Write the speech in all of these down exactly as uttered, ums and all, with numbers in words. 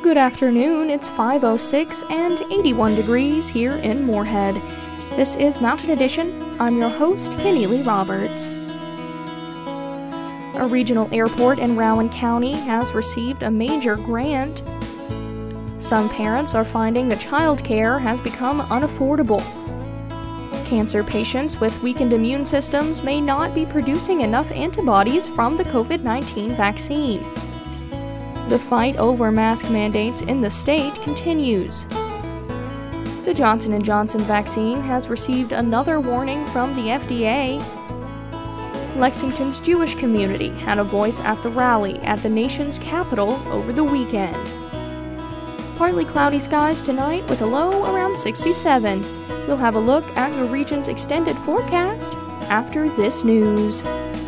Good afternoon, it's five oh six and eighty-one degrees here in Moorhead. This is Mountain Edition. I'm your host, Keneally Roberts. A regional airport in Rowan County has received a major grant. Some parents are finding that childcare has become unaffordable. Cancer patients with weakened immune systems may not be producing enough antibodies from the covid nineteen vaccine. The fight over mask mandates in the state continues. The Johnson and Johnson vaccine has received another warning from the F D A. Lexington's Jewish community had a voice at the rally at the nation's capital over the weekend. Partly cloudy skies tonight with a low around sixty-seven. We'll have a look at your region's extended forecast after this news.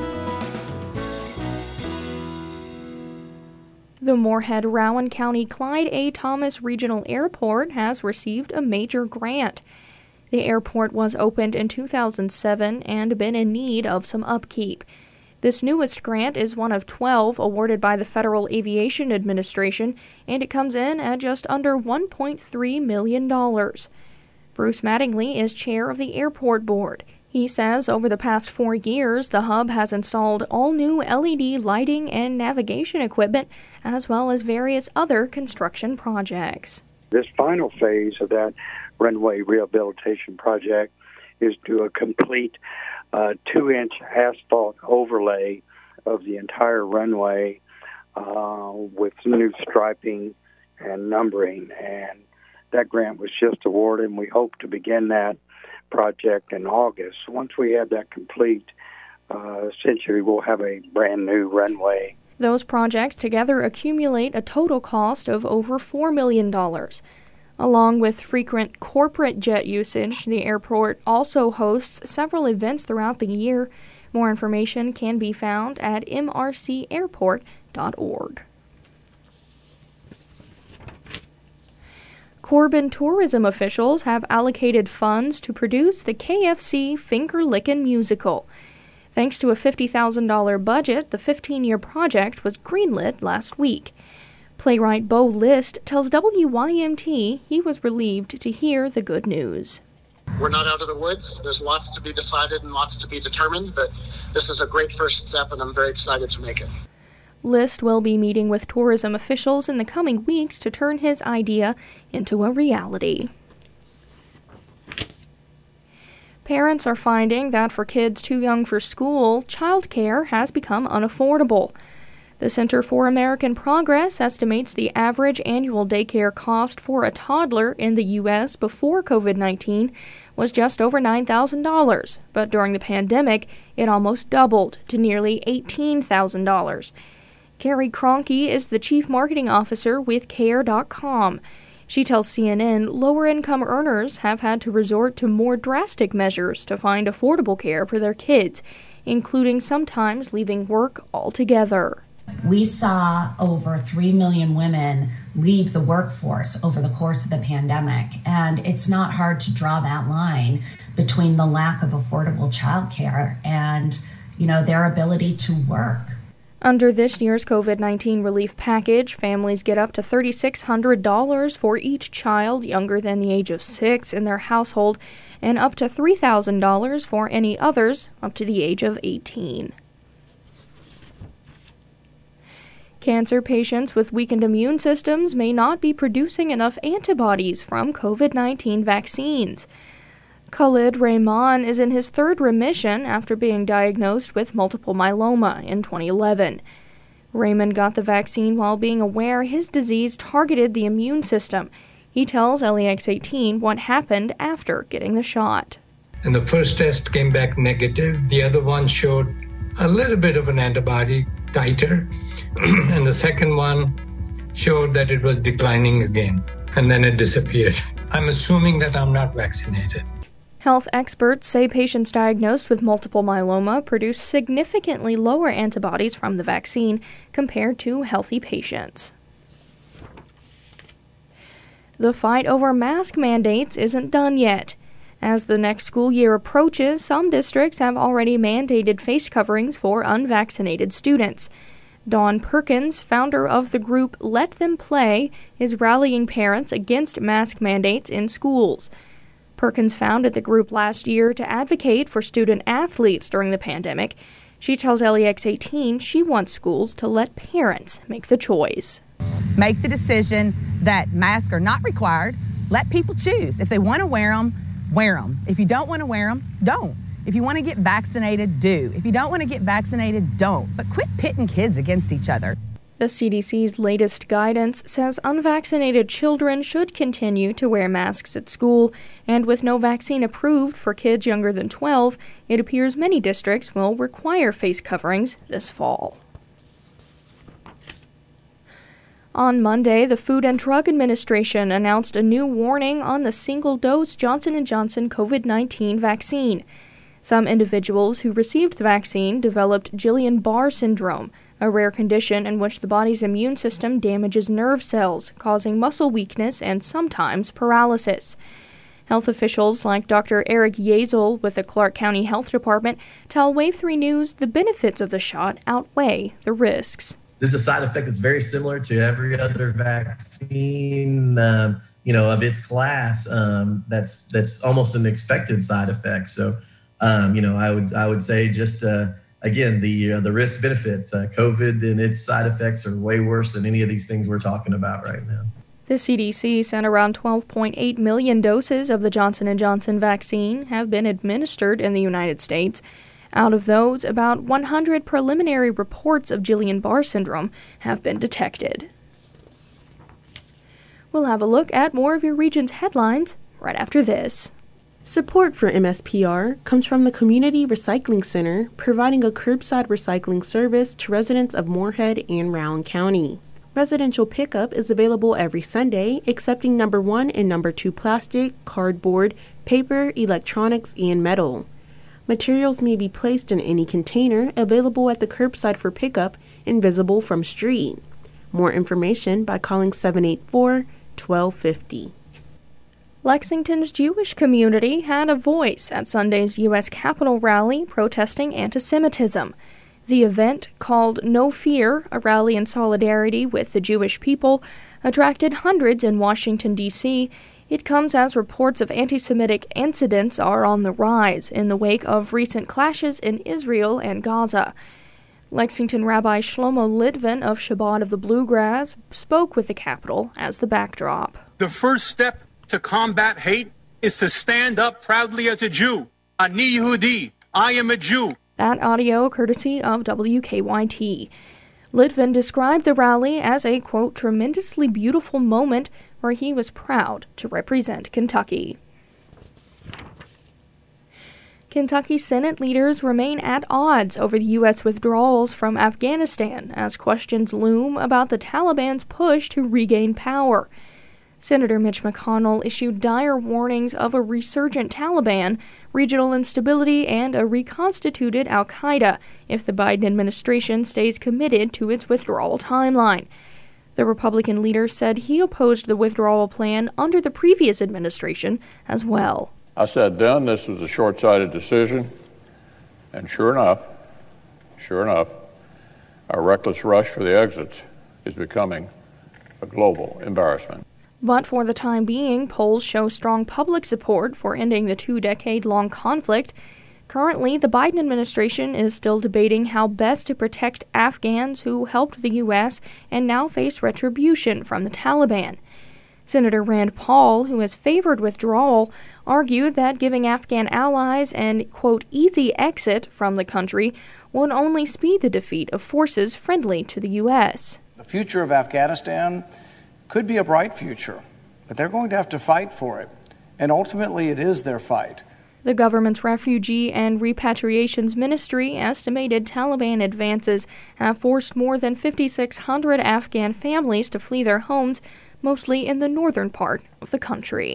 The Moorhead-Rowan County Clyde A. Thomas Regional Airport has received a major grant. The airport was opened in two thousand seven and been in need of some upkeep. This newest grant is one of twelve awarded by the Federal Aviation Administration, and it comes in at just under one point three million dollars. Bruce Mattingly is chair of the airport board. He says over the past four years, the hub has installed all new L E D lighting and navigation equipment, as well as various other construction projects. This final phase of that runway rehabilitation project is to a complete uh, two-inch asphalt overlay of the entire runway uh, with new striping and numbering. And that grant was just awarded, and we hope to begin that project in August. Once we have that complete, uh, essentially we'll have a brand new runway. Those projects together accumulate a total cost of over four million dollars. Along with frequent corporate jet usage, the airport also hosts several events throughout the year. More information can be found at m r c airport dot org. Corbin tourism officials have allocated funds to produce the K F C Finger Lickin' musical. Thanks to a fifty thousand dollars budget, the fifteen-year project was greenlit last week. Playwright Bo List tells W Y M T he was relieved to hear the good news. We're not out of the woods. There's lots to be decided and lots to be determined, but this is a great first step, and I'm very excited to make it. List will be meeting with tourism officials in the coming weeks to turn his idea into a reality. Parents are finding that for kids too young for school, childcare has become unaffordable. The Center for American Progress estimates the average annual daycare cost for a toddler in the U S before covid nineteen was just over nine thousand dollars, but during the pandemic, it almost doubled to nearly eighteen thousand dollars. Carrie Kroenke is the chief marketing officer with care dot com. She tells C N N lower-income earners have had to resort to more drastic measures to find affordable care for their kids, including sometimes leaving work altogether. We saw over three million women leave the workforce over the course of the pandemic, and it's not hard to draw that line between the lack of affordable childcare and, you know, their ability to work. Under this year's covid nineteen relief package, families get up to three thousand six hundred dollars for each child younger than the age of six in their household, and up to three thousand dollars for any others up to the age of eighteen. Cancer patients with weakened immune systems may not be producing enough antibodies from covid nineteen vaccines. Khalid Rahman is in his third remission after being diagnosed with multiple myeloma in twenty eleven. Raymond got the vaccine while being aware his disease targeted the immune system. He tells L E X eighteen what happened after getting the shot. And the first test came back negative. The other one showed a little bit of an antibody titer. And the second one showed that it was declining again. And then it disappeared. I'm assuming that I'm not vaccinated. Health experts say patients diagnosed with multiple myeloma produce significantly lower antibodies from the vaccine compared to healthy patients. The fight over mask mandates isn't done yet. As the next school year approaches, some districts have already mandated face coverings for unvaccinated students. Dawn Perkins, founder of the group Let Them Play, is rallying parents against mask mandates in schools. Perkins founded the group last year to advocate for student athletes during the pandemic. She tells L E X eighteen she wants schools to let parents make the choice. Make the decision that masks are not required. Let people choose. If they want to wear them, wear them. If you don't want to wear them, don't. If you want to get vaccinated, do. If you don't want to get vaccinated, don't. But quit pitting kids against each other. The C D C's latest guidance says unvaccinated children should continue to wear masks at school, and with no vaccine approved for kids younger than twelve, it appears many districts will require face coverings this fall. On Monday, the Food and Drug Administration announced a new warning on the single-dose Johnson and Johnson COVID nineteen vaccine. Some individuals who received the vaccine developed Guillain-Barré syndrome, a rare condition in which the body's immune system damages nerve cells, causing muscle weakness and sometimes paralysis. Health officials like Doctor Eric Yezel with the Clark County Health Department tell Wave three News the benefits of the shot outweigh the risks. This is a side effect that's very similar to every other vaccine, um, you know, of its class. Um, that's that's almost an expected side effect. So, um, you know, I would I would say just uh, again the uh, the risk benefits. Uh, COVID and its side effects are way worse than any of these things we're talking about right now. The C D C said around twelve point eight million doses of the Johnson and Johnson vaccine have been administered in the United States. Out of those, about one hundred preliminary reports of Guillain-Barré syndrome have been detected. We'll have a look at more of your region's headlines right after this. Support for M S P R comes from the Community Recycling Center, providing a curbside recycling service to residents of Moorhead and Rowan County. Residential pickup is available every Sunday, accepting number one and number two plastic, cardboard, paper, electronics, and metal. Materials may be placed in any container available at the curbside for pickup and visible from street. More information by calling seven eight four, one two five zero. Lexington's Jewish community had a voice at Sunday's U S Capitol rally protesting anti-Semitism. The event, called No Fear, a rally in solidarity with the Jewish people, attracted hundreds in Washington, D C It comes as reports of anti-Semitic incidents are on the rise in the wake of recent clashes in Israel and Gaza. Lexington Rabbi Shlomo Litvin of Shabbat of the Bluegrass spoke with the Capitol as the backdrop. The first step to combat hate is to stand up proudly as a Jew. Ani Yehudi, I am a Jew. That audio courtesy of W K Y T. Litvin described the rally as a, quote, tremendously beautiful moment where he was proud to represent Kentucky. Kentucky Senate leaders remain at odds over the U S withdrawals from Afghanistan as questions loom about the Taliban's push to regain power. Senator Mitch McConnell issued dire warnings of a resurgent Taliban, regional instability, and a reconstituted al-Qaeda if the Biden administration stays committed to its withdrawal timeline. The Republican leader said he opposed the withdrawal plan under the previous administration as well. I said then this was a short-sighted decision, and sure enough, sure enough, our reckless rush for the exits is becoming a global embarrassment. But for the time being, polls show strong public support for ending the two-decade-long conflict. Currently, the Biden administration is still debating how best to protect Afghans who helped the U S and now face retribution from the Taliban. Senator Rand Paul, who has favored withdrawal, argued that giving Afghan allies an, quote, easy exit from the country would only speed the defeat of forces friendly to the U S. The future of Afghanistan could be a bright future, but they're going to have to fight for it, and ultimately it is their fight. The government's Refugee and Repatriations Ministry estimated Taliban advances have forced more than fifty-six hundred Afghan families to flee their homes, mostly in the northern part of the country.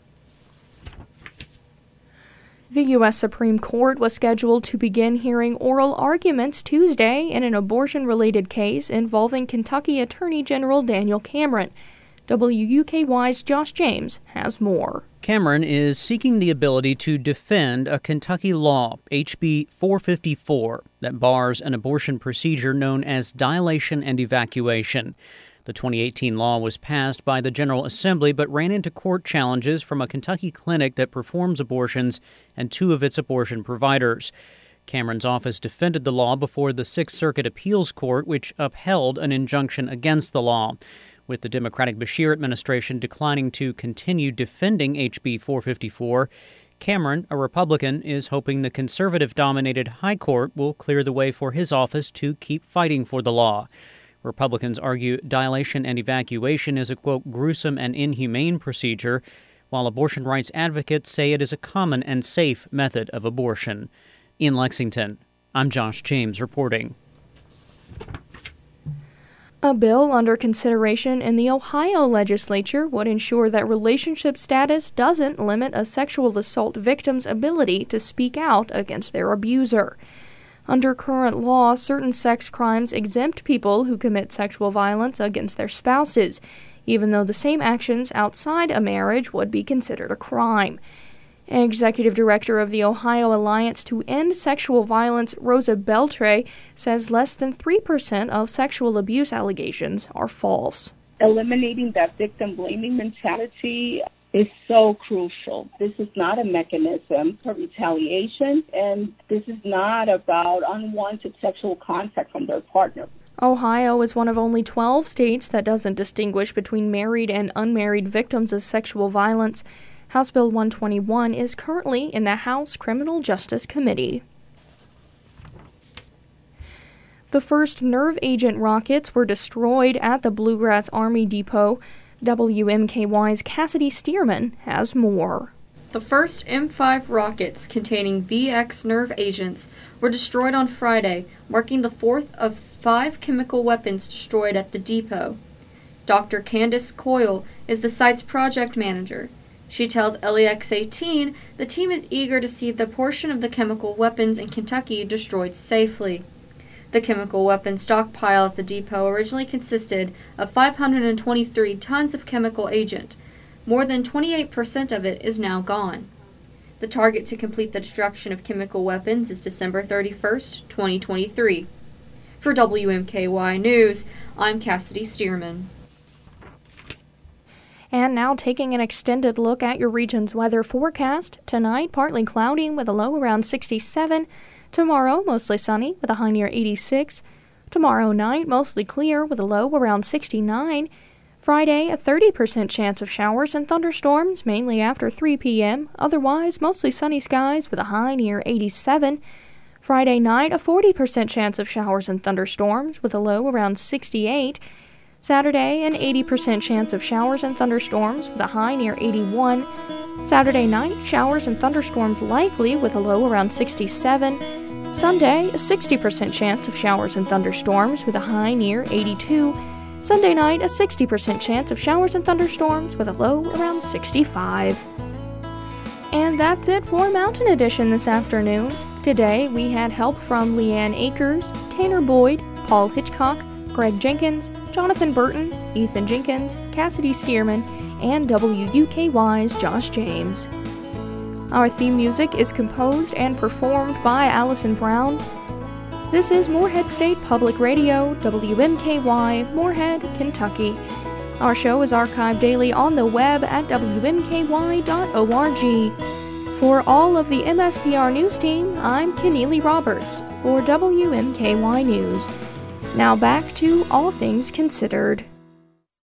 The U S Supreme Court was scheduled to begin hearing oral arguments Tuesday in an abortion-related case involving Kentucky Attorney General Daniel Cameron. W U K Y's Josh James has more. Cameron is seeking the ability to defend a Kentucky law, H B four fifty-four, that bars an abortion procedure known as dilation and evacuation. The twenty eighteen law was passed by the General Assembly but ran into court challenges from a Kentucky clinic that performs abortions and two of its abortion providers. Cameron's office defended the law before the Sixth Circuit Appeals Court, which upheld an injunction against the law. With the Democratic Beshear administration declining to continue defending H B four fifty-four, Cameron, a Republican, is hoping the conservative-dominated High Court will clear the way for his office to keep fighting for the law. Republicans argue dilation and evacuation is a, quote, gruesome and inhumane procedure, while abortion rights advocates say it is a common and safe method of abortion. In Lexington, I'm Josh James reporting. A bill under consideration in the Ohio legislature would ensure that relationship status doesn't limit a sexual assault victim's ability to speak out against their abuser. Under current law, certain sex crimes exempt people who commit sexual violence against their spouses, even though the same actions outside a marriage would be considered a crime. Executive Director of the Ohio Alliance to End Sexual Violence, Rosa Beltre, says less than three percent of sexual abuse allegations are false. Eliminating that victim-blaming mentality is so crucial. This is not a mechanism for retaliation, and this is not about unwanted sexual contact from their partner. Ohio is one of only twelve states that doesn't distinguish between married and unmarried victims of sexual violence. House Bill one twenty-one is currently in the House Criminal Justice Committee. The first nerve agent rockets were destroyed at the Bluegrass Army Depot. W M K Y's Cassidy Stearman has more. The first M five rockets containing V X nerve agents were destroyed on Friday, marking the fourth of five chemical weapons destroyed at the depot. Doctor Candace Coyle is the site's project manager. She tells L E X eighteen the team is eager to see the portion of the chemical weapons in Kentucky destroyed safely. The chemical weapons stockpile at the depot originally consisted of five hundred twenty-three tons of chemical agent. More than twenty-eight percent of it is now gone. The target to complete the destruction of chemical weapons is December thirty-first, twenty twenty-three. For W M K Y News, I'm Cassidy Stearman. And now taking an extended look at your region's weather forecast. Tonight, partly cloudy with a low around sixty-seven. Tomorrow, mostly sunny with a high near eighty-six. Tomorrow night, mostly clear with a low around sixty-nine. Friday, a thirty percent chance of showers and thunderstorms, mainly after three p.m. Otherwise, mostly sunny skies with a high near eighty-seven. Friday night, a forty percent chance of showers and thunderstorms with a low around sixty-eight. Saturday, an eighty percent chance of showers and thunderstorms with a high near eighty-one. Saturday night, showers and thunderstorms likely with a low around sixty-seven. Sunday, a sixty percent chance of showers and thunderstorms with a high near eighty-two. Sunday night, a sixty percent chance of showers and thunderstorms with a low around sixty-five. And that's it for Mountain Edition this afternoon. Today, we had help from Leanne Akers, Tanner Boyd, Paul Hitchcock, Greg Jenkins, Jonathan Burton, Ethan Jenkins, Cassidy Stearman, and W U K Y's Josh James. Our theme music is composed and performed by Allison Brown. This is Morehead State Public Radio, W M K Y, Morehead, Kentucky. Our show is archived daily on the web at W M K Y dot org. For all of the M S P R News team, I'm Keneally Roberts for W M K Y News. Now back to All Things Considered.